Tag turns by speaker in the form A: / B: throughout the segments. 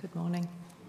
A: Good morning.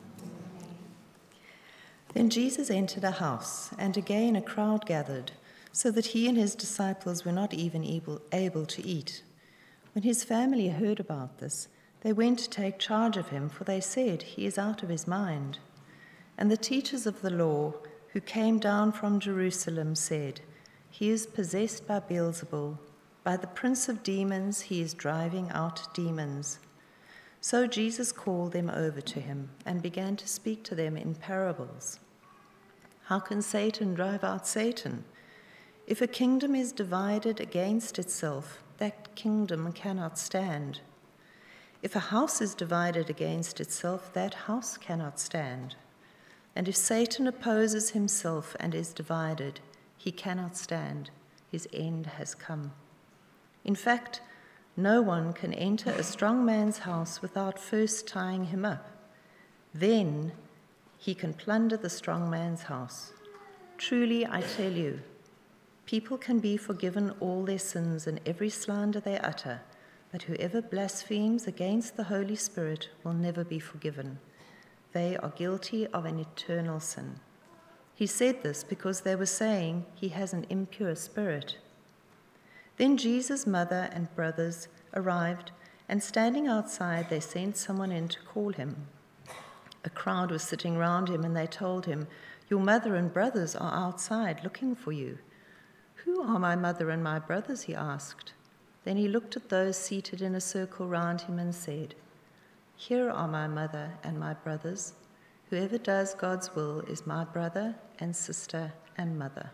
A: Then Jesus entered a house, and again a crowd gathered, so that he and his disciples were not even able to eat. When his family heard about this, they went to take charge of him, for they said, "He is out of his mind." And the teachers of the law, who came down from Jerusalem, said, "He is possessed by Beelzebul. By the prince of demons he is driving out demons." So Jesus called them over to him and began to speak to them in parables. "How can Satan drive out Satan? If a kingdom is divided against itself, that kingdom cannot stand. If a house is divided against itself, that house cannot stand. And if Satan opposes himself and is divided, he cannot stand. His end has come. In fact, no one can enter a strong man's house without first tying him up. Then he can plunder the strong man's house. Truly, I tell you, people can be forgiven all their sins and every slander they utter, but whoever blasphemes against the Holy Spirit will never be forgiven. They are guilty of an eternal sin." He said this because they were saying he has an impure spirit. Then Jesus' mother and brothers arrived, and standing outside, they sent someone in to call him. A crowd was sitting round him, and they told him, "Your mother and brothers are outside looking for you." "Who are my mother and my brothers?" he asked. Then he looked at those seated in a circle round him and said, "Here are my mother and my brothers. Whoever does God's will is my brother and sister and mother."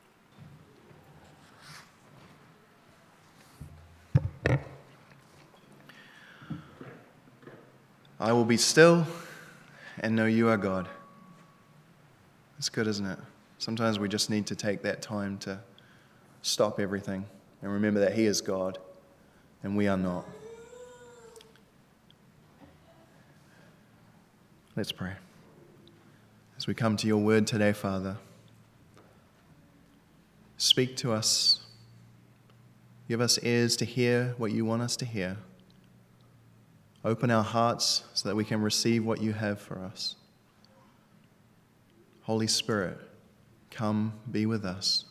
B: I will be still and know you are God. It's good, isn't it? Sometimes we just need to take that time to stop everything and remember that He is God and we are not. Let's pray. As we come to your word today, Father, speak to us. Give us ears to hear what you want us to hear. Open our hearts so that we can receive what you have for us. Holy Spirit, come be with us.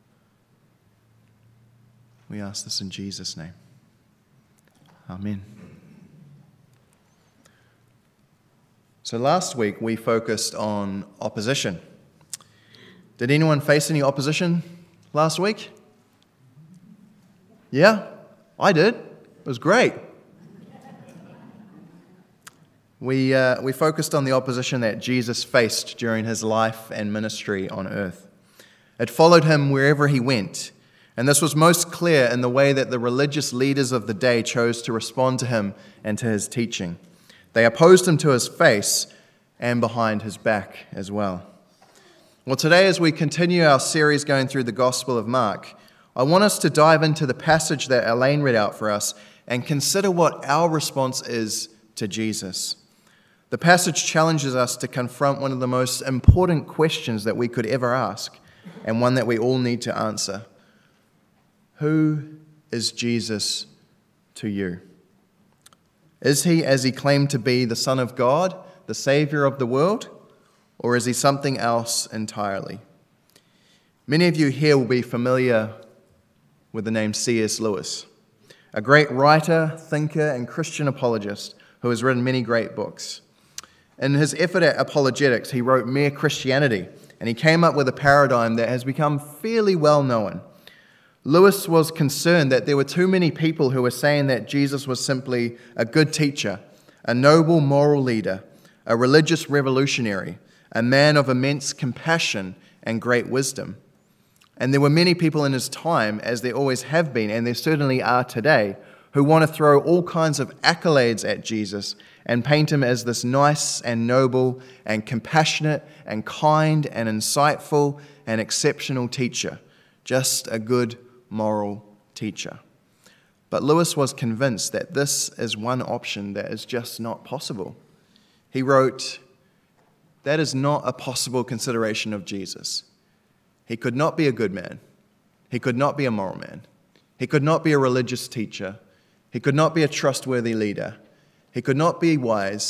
B: We ask this in Jesus' name. Amen. So last week we focused on opposition. Did anyone face any opposition last week? Yeah, I did. It was great. We focused on the opposition that Jesus faced during his life and ministry on earth. It followed him wherever he went, and this was most clear in the way that the religious leaders of the day chose to respond to him and to his teaching. They opposed him to his face and behind his back as well. Well, today as we continue our series going through the Gospel of Mark, I want us to dive into the passage that Elaine read out for us and consider what our response is to Jesus. The passage challenges us to confront one of the most important questions that we could ever ask, and one that we all need to answer. Who is Jesus to you? Is he, as he claimed to be, the Son of God, the Savior of the world, or is he something else entirely? Many of you here will be familiar with the name C.S. Lewis, a great writer, thinker, and Christian apologist who has written many great books. In his effort at apologetics, he wrote Mere Christianity, and he came up with a paradigm that has become fairly well known. Lewis was concerned that there were too many people who were saying that Jesus was simply a good teacher, a noble moral leader, a religious revolutionary, a man of immense compassion and great wisdom. And there were many people in his time, as there always have been, and there certainly are today, who want to throw all kinds of accolades at Jesus and paint him as this nice and noble and compassionate and kind and insightful and exceptional teacher, just a good moral teacher. But Lewis was convinced that this is one option that is just not possible. He wrote, "That is not a possible consideration of Jesus. He could not be a good man. He could not be a moral man. He could not be a religious teacher. He could not be a trustworthy leader. He could not be wise.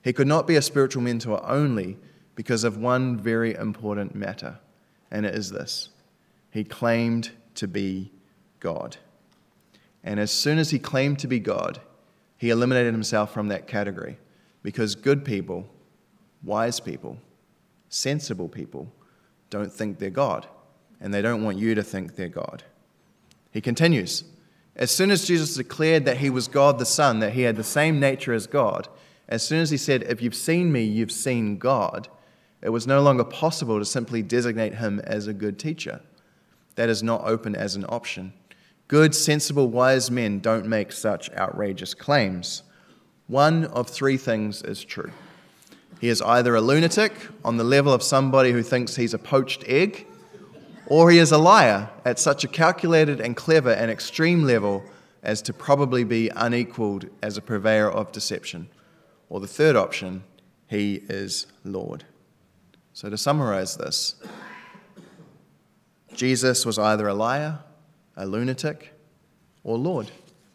B: He could not be a spiritual mentor only because of one very important matter, and it is this: he claimed to be God. And as soon as he claimed to be God, he eliminated himself from that category, because good people, wise people, sensible people don't think they're God, and they don't want you to think they're God. He continues, as soon as Jesus declared that he was God the Son, that he had the same nature as God, as soon as he said, if you've seen me, you've seen God, it was no longer possible to simply designate him as a good teacher. That is not open as an option. Good, sensible, wise men don't make such outrageous claims. One of three things is true. He is either a lunatic on the level of somebody who thinks he's a poached egg, or he is a liar at such a calculated and clever and extreme level as to probably be unequaled as a purveyor of deception. Or the third option, he is Lord. So to summarize this, Jesus was either a liar, a lunatic, or Lord.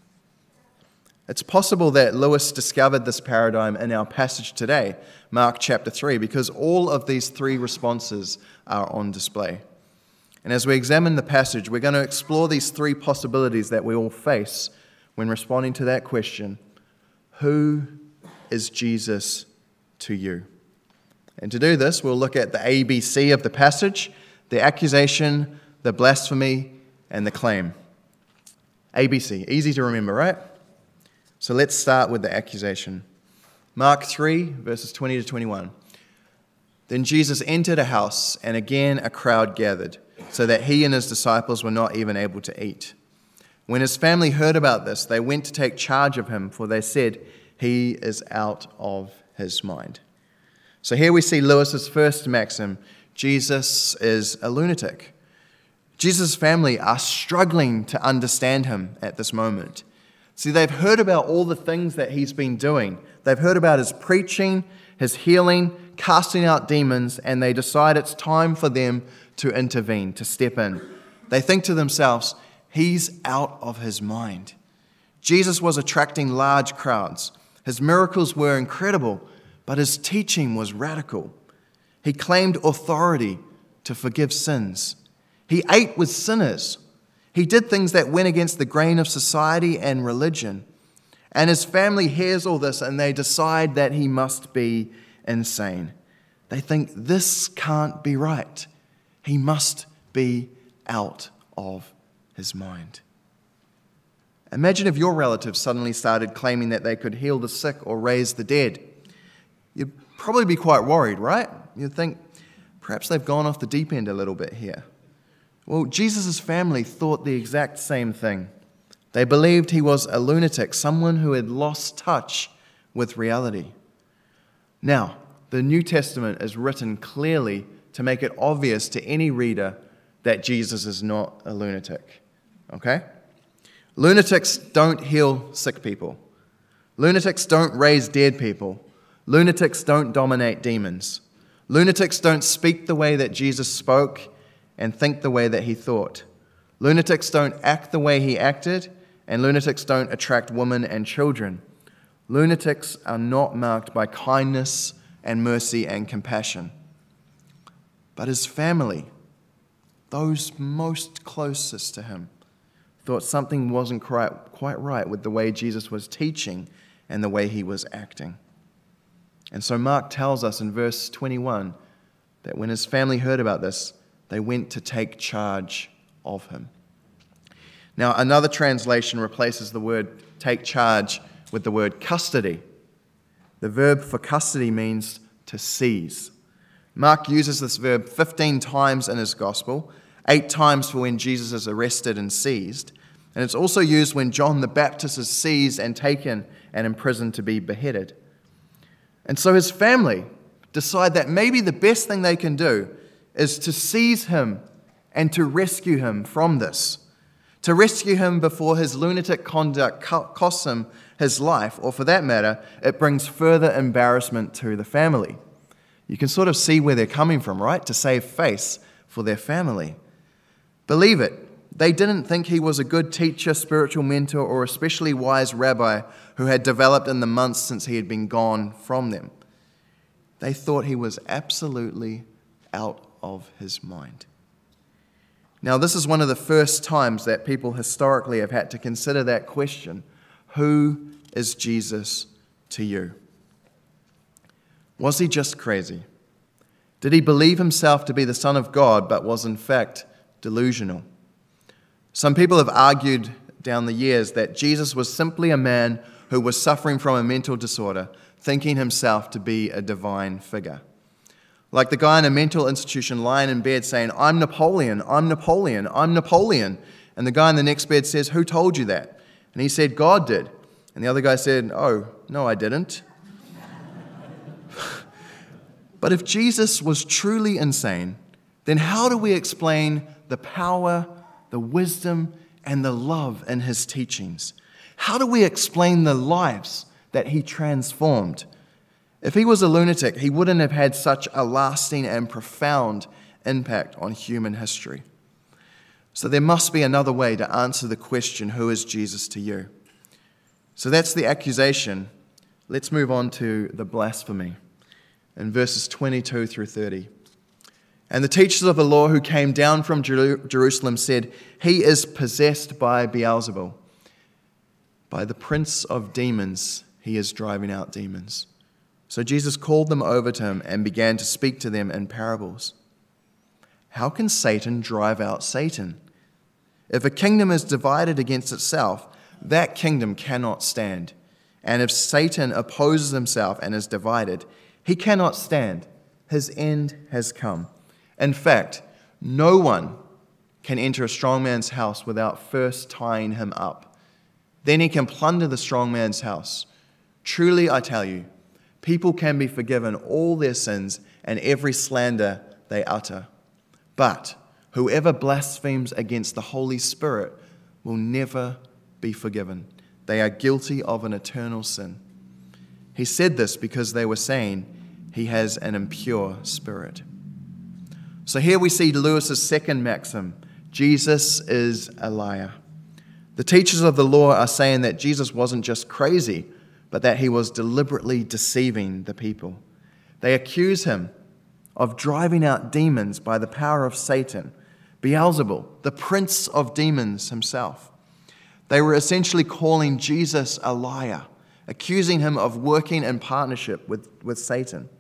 B: It's possible that Lewis discovered this paradigm in our passage today, Mark chapter 3, because all of these three responses are on display. And as we examine the passage, we're going to explore these three possibilities that we all face when responding to that question: who is Jesus to you? And to do this, we'll look at the ABC of the passage: the accusation, the blasphemy, and the claim. ABC, easy to remember, right? So let's start with the accusation. Mark 3, verses 20 to 21. Then Jesus entered a house, and again a crowd gathered, so that he and his disciples were not even able to eat. When his family heard about this, they went to take charge of him, for they said, he is out of his mind. So here we see Lewis's first maxim: Jesus is a lunatic. Jesus' family are struggling to understand him at this moment. See, they've heard about all the things that he's been doing. They've heard about his preaching, his healing, casting out demons, and they decide it's time for them to intervene, to step in. They think to themselves, he's out of his mind. Jesus was attracting large crowds. His miracles were incredible, but his teaching was radical. He claimed authority to forgive sins. He ate with sinners. He did things that went against the grain of society and religion. And his family hears all this and they decide that he must be insane. They think this can't be right. He must be out of his mind. Imagine if your relatives suddenly started claiming that they could heal the sick or raise the dead. You'd probably be quite worried, right? You'd think, perhaps they've gone off the deep end a little bit here. Well, Jesus' family thought the exact same thing. They believed he was a lunatic, someone who had lost touch with reality. Now, the New Testament is written clearly to make it obvious to any reader that Jesus is not a lunatic. Okay? Lunatics don't heal sick people. Lunatics don't raise dead people. Lunatics don't dominate demons. Lunatics don't speak the way that Jesus spoke and think the way that he thought. Lunatics don't act the way he acted, and lunatics don't attract women and children. Lunatics are not marked by kindness and mercy and compassion. But his family, those most closest to him, thought something wasn't quite right with the way Jesus was teaching and the way he was acting. And so Mark tells us in verse 21 that when his family heard about this, they went to take charge of him. Now, another translation replaces the word take charge with the word custody. The verb for custody means to seize. Mark uses this verb 15 times in his gospel, 8 times for when Jesus is arrested and seized, and it's also used when John the Baptist is seized and taken and imprisoned to be beheaded. And so his family decide that maybe the best thing they can do is to seize him and to rescue him from this. To rescue him before his lunatic conduct costs him his life, or for that matter, it brings further embarrassment to the family. You can sort of see where they're coming from, right? To save face for their family. Believe it, they didn't think he was a good teacher, spiritual mentor, or especially wise rabbi who had developed in the months since he had been gone from them. They thought he was absolutely out of his mind. Now, this is one of the first times that people historically have had to consider that question: who is Jesus to you? Was he just crazy? Did he believe himself to be the Son of God, but was in fact delusional? Some people have argued down the years that Jesus was simply a man who was suffering from a mental disorder, thinking himself to be a divine figure. Like the guy in a mental institution lying in bed saying, "I'm Napoleon, I'm Napoleon, I'm Napoleon." And the guy in the next bed says, "Who told you that?" And he said, "God did." And the other guy said, "Oh, no, I didn't." But if Jesus was truly insane, then how do we explain the power, the wisdom, and the love in his teachings? How do we explain the lives that he transformed? If he was a lunatic, he wouldn't have had such a lasting and profound impact on human history. So there must be another way to answer the question, who is Jesus to you? So that's the accusation. Let's move on to the blasphemy in verses 22 through 30. And the teachers of the law who came down from Jerusalem said, "He is possessed by Beelzebul. By the prince of demons, he is driving out demons." So Jesus called them over to him and began to speak to them in parables. "How can Satan drive out Satan? If a kingdom is divided against itself, that kingdom cannot stand. And if Satan opposes himself and is divided, he cannot stand. His end has come. In fact, no one can enter a strong man's house without first tying him up. Then he can plunder the strong man's house. Truly, I tell you, people can be forgiven all their sins and every slander they utter. But whoever blasphemes against the Holy Spirit will never be forgiven. They are guilty of an eternal sin." He said this because they were saying he has an impure spirit. So here we see Lewis's second maxim: Jesus is a liar. The teachers of the law are saying that Jesus wasn't just crazy, but that he was deliberately deceiving the people. They accuse him of driving out demons by the power of Satan, Beelzebul, the prince of demons himself. They were essentially calling Jesus a liar, accusing him of working in partnership with Satan.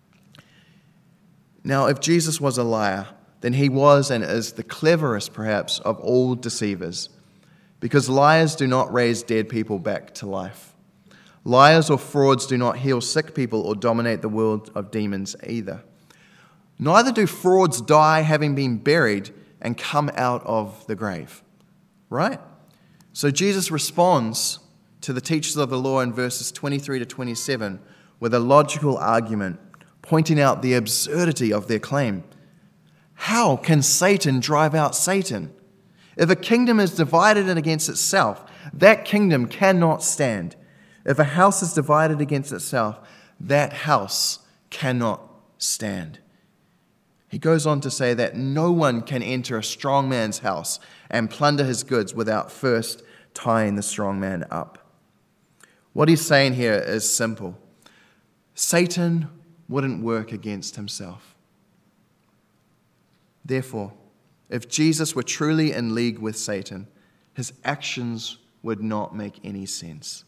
B: Now, if Jesus was a liar, then he was and is the cleverest, perhaps, of all deceivers, because liars do not raise dead people back to life. Liars or frauds do not heal sick people or dominate the world of demons either. Neither do frauds die having been buried and come out of the grave. Right? So Jesus responds to the teachers of the law in verses 23 to 27 with a logical argument, pointing out the absurdity of their claim. How can Satan drive out Satan? If a kingdom is divided against itself, that kingdom cannot stand. If a house is divided against itself, that house cannot stand. He goes on to say that no one can enter a strong man's house and plunder his goods without first tying the strong man up. What he's saying here is simple. Satan wouldn't work against himself. Therefore, if Jesus were truly in league with Satan, his actions would not make any sense.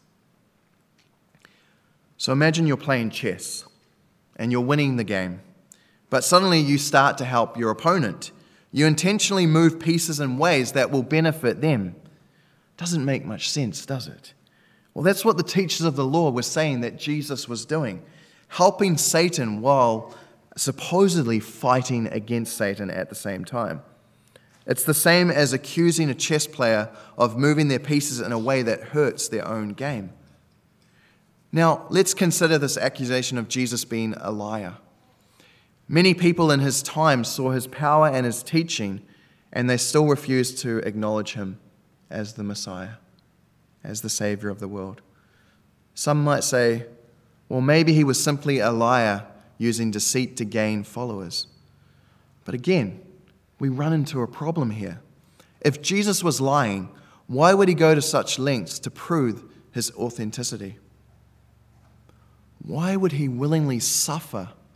B: So imagine you're playing chess and you're winning the game, but suddenly you start to help your opponent. You intentionally move pieces in ways that will benefit them. Doesn't make much sense, does it? Well, that's what the teachers of the law were saying that Jesus was doing, helping Satan while supposedly fighting against Satan at the same time. It's the same as accusing a chess player of moving their pieces in a way that hurts their own game. Now, let's consider this accusation of Jesus being a liar. Many people in his time saw his power and his teaching, and they still refused to acknowledge him as the Messiah, as the Savior of the world. Some might say, well, maybe he was simply a liar using deceit to gain followers. But again, we run into a problem here. If Jesus was lying, why would he go to such lengths to prove his authenticity? Why would he willingly suffer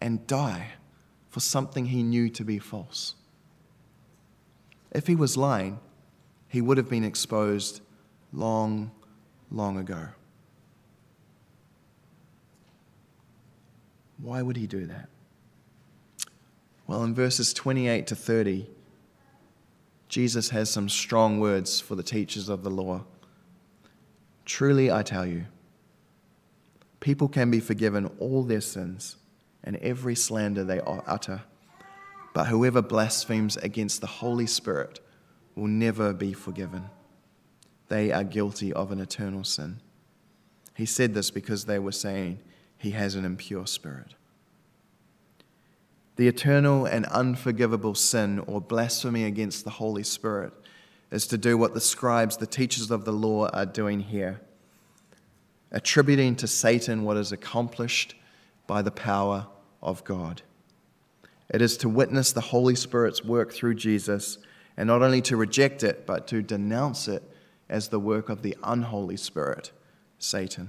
B: and die for something he knew to be false? If he was lying, he would have been exposed long, long ago. Why would he do that? Well, in verses 28 to 30, Jesus has some strong words for the teachers of the law. Truly, I tell you, people can be forgiven all their sins and every slander they utter, but whoever blasphemes against the Holy Spirit will never be forgiven. They are guilty of an eternal sin. He said this because they were saying he has an impure spirit. The eternal and unforgivable sin or blasphemy against the Holy Spirit is to do what the scribes, the teachers of the law, are doing here, attributing to Satan what is accomplished by the power of God. It is to witness the Holy Spirit's work through Jesus, and not only to reject it, but to denounce it as the work of the unholy spirit, Satan.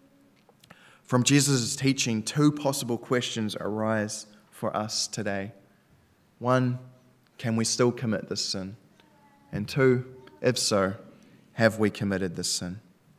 B: From Jesus' teaching, two possible questions arise for us today. One, can we still commit this sin? And two, if so, have we committed this sin?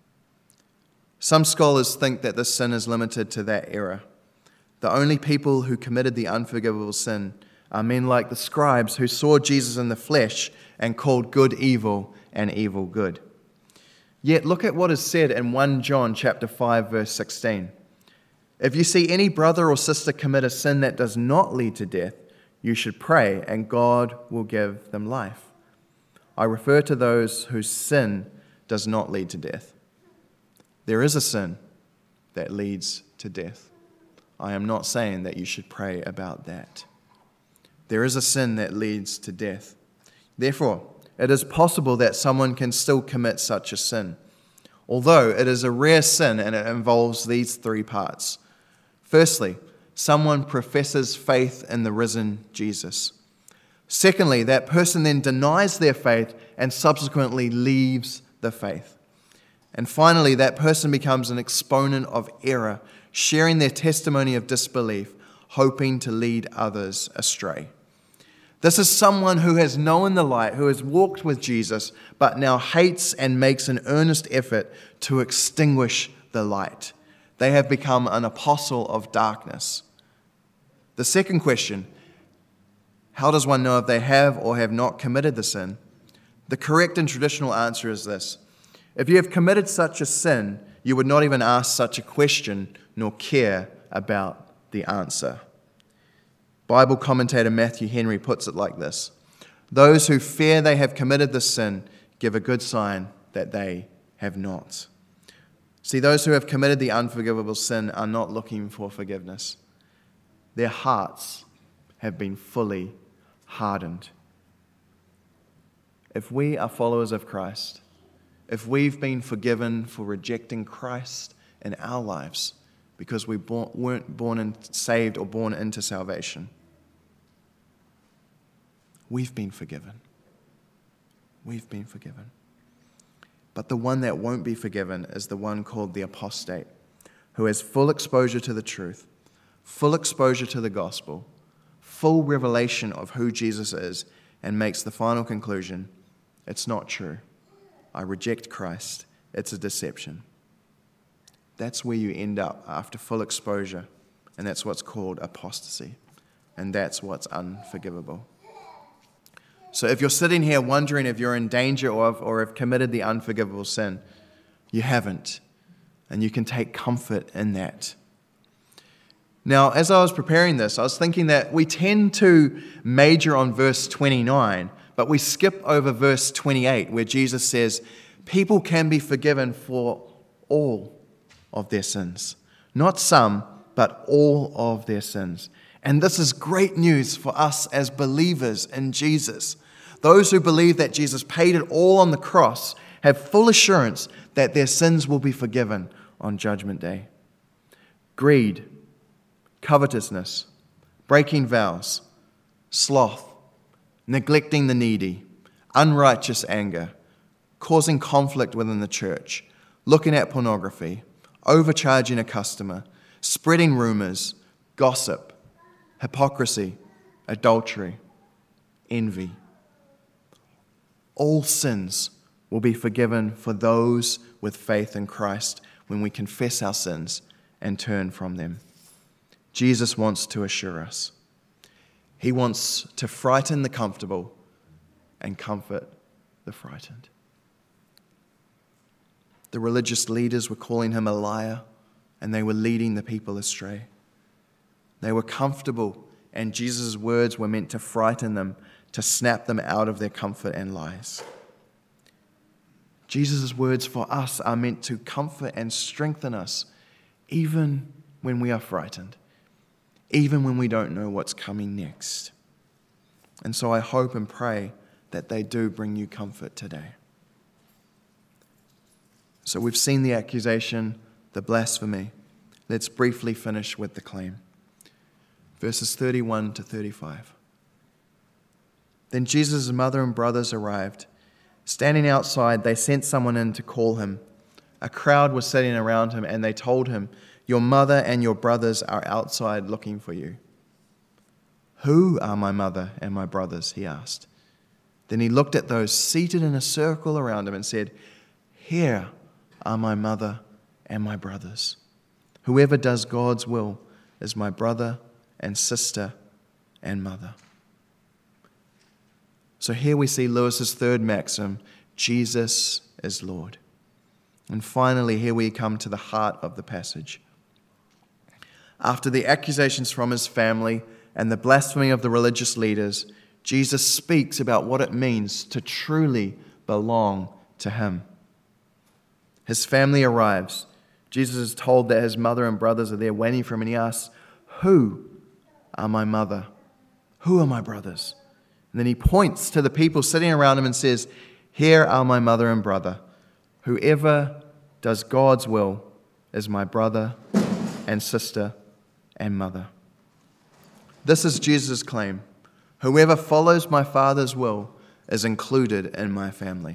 B: Some scholars think that this sin is limited to that era. The only people who committed the unforgivable sin are men like the scribes who saw Jesus in the flesh and called good evil and evil good. Yet look at what is said in 1 John chapter 5, verse 16. If you see any brother or sister commit a sin that does not lead to death, you should pray, and God will give them life. I refer to those whose sin does not lead to death. There is a sin that leads to death. I am not saying that you should pray about that. There is a sin that leads to death. Therefore, it is possible that someone can still commit such a sin, although it is a rare sin and it involves these three parts. Firstly, someone professes faith in the risen Jesus. Secondly, that person then denies their faith and subsequently leaves the faith. And finally, that person becomes an exponent of error, sharing their testimony of disbelief, hoping to lead others astray. This is someone who has known the light, who has walked with Jesus, but now hates and makes an earnest effort to extinguish the light. They have become an apostle of darkness. The second question, how does one know if they have or have not committed the sin? The correct and traditional answer is this. If you have committed such a sin, you would not even ask such a question nor care about the answer. Bible commentator Matthew Henry puts it like this. Those who fear they have committed this sin give a good sign that they have not. See, those who have committed the unforgivable sin are not looking for forgiveness. Their hearts have been fully hardened. If we are followers of Christ, if we've been forgiven for rejecting Christ in our lives because we weren't born and saved or born into salvation, we've been forgiven. We've been forgiven. But the one that won't be forgiven is the one called the apostate, who has full exposure to the truth, full exposure to the gospel, full revelation of who Jesus is, and makes the final conclusion, it's not true. I reject Christ. It's a deception. That's where you end up after full exposure, and that's what's called apostasy, and that's what's unforgivable. So if you're sitting here wondering if you're in danger or have committed the unforgivable sin, you haven't, and you can take comfort in that. Now, as I was preparing this, I was thinking that we tend to major on verse 29, but we skip over verse 28, where Jesus says, people can be forgiven for all of their sins. Not some, but all of their sins. And this is great news for us as believers in Jesus. Those who believe that Jesus paid it all on the cross have full assurance that their sins will be forgiven on Judgment Day. Greed, covetousness, breaking vows, sloth, neglecting the needy, unrighteous anger, causing conflict within the church, looking at pornography, overcharging a customer, spreading rumors, gossip, hypocrisy, adultery, envy. All sins will be forgiven for those with faith in Christ when we confess our sins and turn from them. Jesus wants to assure us. He wants to frighten the comfortable and comfort the frightened. The religious leaders were calling him a liar, and they were leading the people astray. They were comfortable, and Jesus' words were meant to frighten them, to snap them out of their comfort and lies. Jesus' words for us are meant to comfort and strengthen us, even when we are frightened, even when we don't know what's coming next. And so I hope and pray that they do bring you comfort today. So we've seen the accusation, the blasphemy. Let's briefly finish with the claim. Verses 31 to 35. Then Jesus' mother and brothers arrived. Standing outside, they sent someone in to call him. A crowd was sitting around him, and they told him, "Your mother and your brothers are outside looking for you." "Who are my mother and my brothers?" he asked. Then he looked at those seated in a circle around him and said, "Here are my mother and my brothers. Whoever does God's will is my brother and sister and mother." So here we see Lewis's third maxim, Jesus is Lord. And finally, here we come to the heart of the passage. After the accusations from his family and the blasphemy of the religious leaders, Jesus speaks about what it means to truly belong to him. His family arrives. Jesus is told that his mother and brothers are there waiting for him, and he asks, "Who are my mother? Who are my brothers?" And then he points to the people sitting around him and says, "Here are my mother and brother. Whoever does God's will is my brother and sister and mother." This is Jesus' claim. Whoever follows my Father's will is included in my family.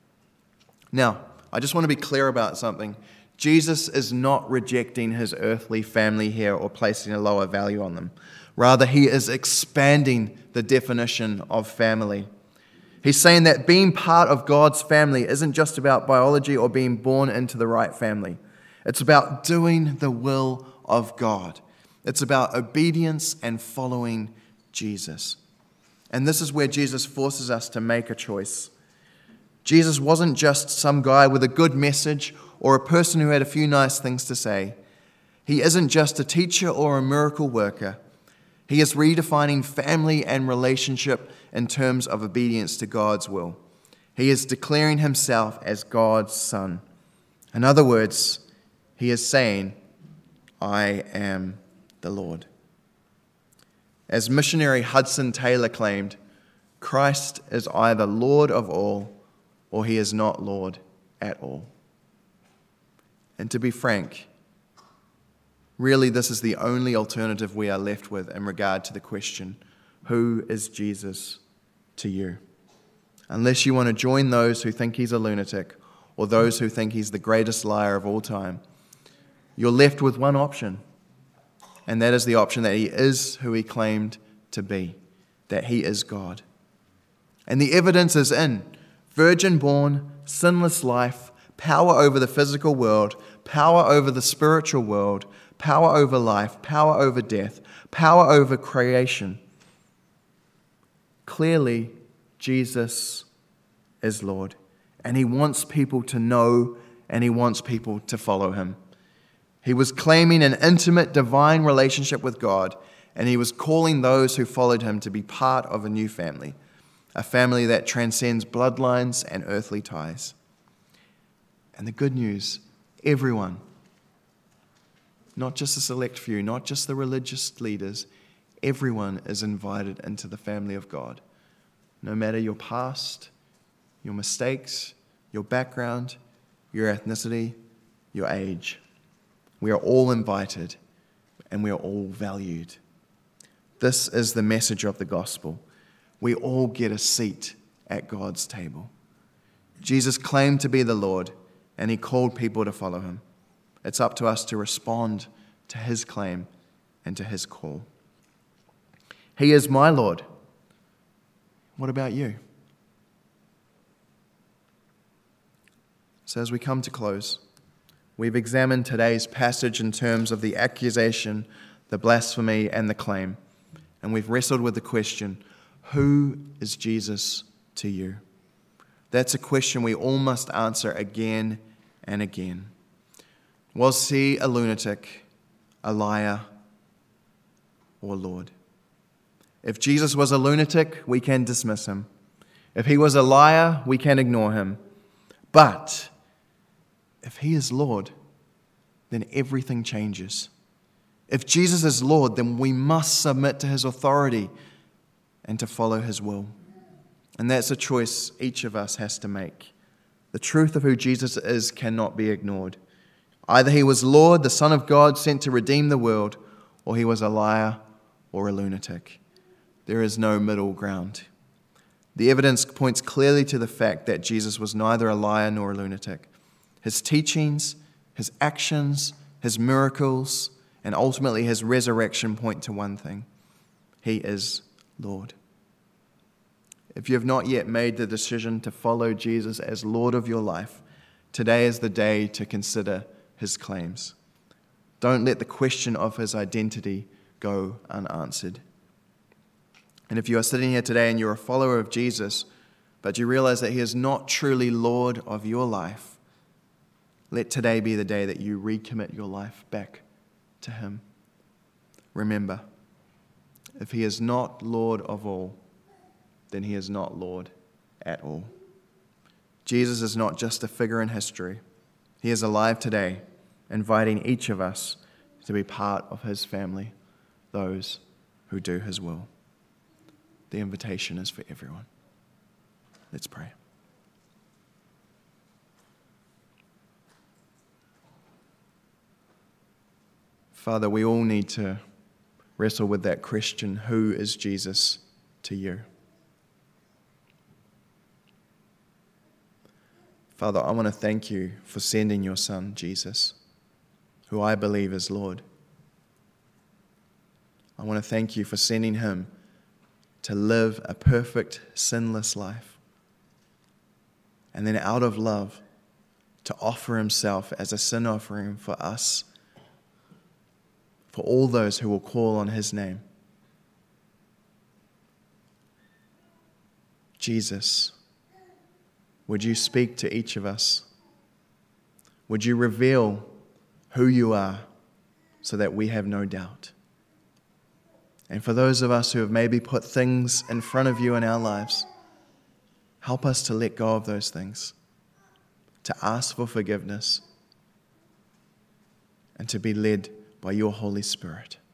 B: Now, I just want to be clear about something. Jesus is not rejecting his earthly family here or placing a lower value on them. Rather, he is expanding the definition of family. He's saying that being part of God's family isn't just about biology or being born into the right family. It's about doing the will of God. It's about obedience and following Jesus. And this is where Jesus forces us to make a choice. Jesus wasn't just some guy with a good message or a person who had a few nice things to say. He isn't just a teacher or a miracle worker. He is redefining family and relationship in terms of obedience to God's will. He is declaring himself as God's son. In other words, he is saying, "I am the Lord." As missionary Hudson Taylor claimed, Christ is either Lord of all or he is not Lord at all. And to be frank, really this is the only alternative we are left with in regard to the question, who is Jesus to you? Unless you want to join those who think he's a lunatic or those who think he's the greatest liar of all time, you're left with one option. And that is the option that he is who he claimed to be, that he is God. And the evidence is in virgin-born, sinless life, power over the physical world, power over the spiritual world, power over life, power over death, power over creation. Clearly, Jesus is Lord, and he wants people to know and he wants people to follow him. He was claiming an intimate divine relationship with God, and he was calling those who followed him to be part of a new family, a family that transcends bloodlines and earthly ties. And the good news, everyone, not just a select few, not just the religious leaders, everyone is invited into the family of God. No matter your past, your mistakes, your background, your ethnicity, your age. We are all invited and we are all valued. This is the message of the gospel. We all get a seat at God's table. Jesus claimed to be the Lord, and he called people to follow him. It's up to us to respond to his claim and to his call. He is my Lord. What about you? So as we come to close, we've examined today's passage in terms of the accusation, the blasphemy, and the claim. And we've wrestled with the question, who is Jesus to you? That's a question we all must answer again and again. Was he a lunatic, a liar, or Lord? If Jesus was a lunatic, we can dismiss him. If he was a liar, we can ignore him. But if he is Lord, then everything changes. If Jesus is Lord, then we must submit to his authority and to follow his will. And that's a choice each of us has to make. The truth of who Jesus is cannot be ignored. Either he was Lord, the Son of God sent to redeem the world, or he was a liar or a lunatic. There is no middle ground. The evidence points clearly to the fact that Jesus was neither a liar nor a lunatic. His teachings, his actions, his miracles, and ultimately his resurrection point to one thing. He is Lord. If you have not yet made the decision to follow Jesus as Lord of your life, today is the day to consider his claims. Don't let the question of his identity go unanswered. And if you are sitting here today and you're a follower of Jesus, but you realize that he is not truly Lord of your life, let today be the day that you recommit your life back to him. Remember, if he is not Lord of all, then he is not Lord at all. Jesus is not just a figure in history. He is alive today, inviting each of us to be part of his family, those who do his will. The invitation is for everyone. Let's pray. Father, we all need to wrestle with that question, who is Jesus to you? Father, I want to thank you for sending your Son, Jesus, who I believe is Lord. I want to thank you for sending him to live a perfect, sinless life, and then out of love to offer himself as a sin offering for us, for all those who will call on his name. Jesus, would you speak to each of us? Would you reveal who you are so that we have no doubt? And for those of us who have maybe put things in front of you in our lives, help us to let go of those things, to ask for forgiveness, and to be led by your Holy Spirit.